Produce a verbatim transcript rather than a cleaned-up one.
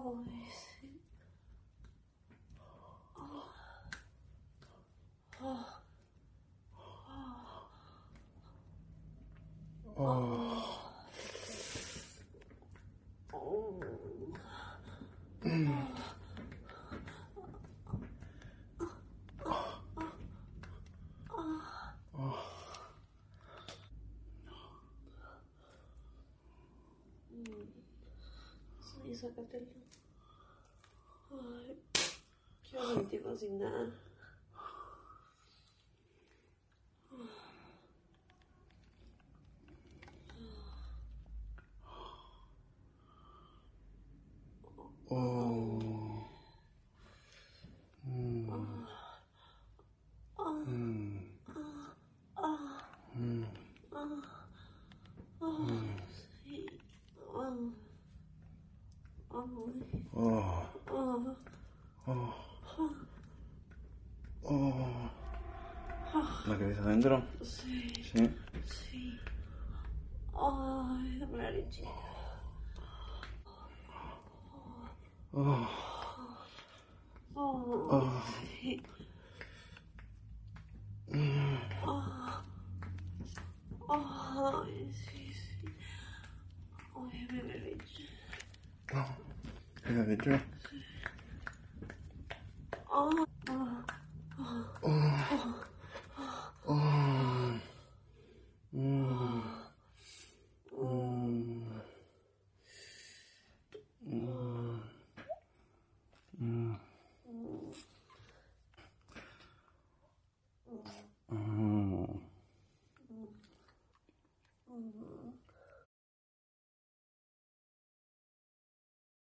Ay, sí. Oh. Oh. Oh. Oh. Sí, sácatelo. Ay, qué bonito sin nada. Oh. Mm. Mm. Mm. Sí. Oh. Oh. Oh. Oh. Oh. ¿La cabeza adentro? Sí. Sí. Sí. Ay, dame la leche. Oh. Oh. Oh. Sí. Mm. Oh. Ay, sí, sí. Ay, dame la leche. Oh. ¿La adentro? Oh.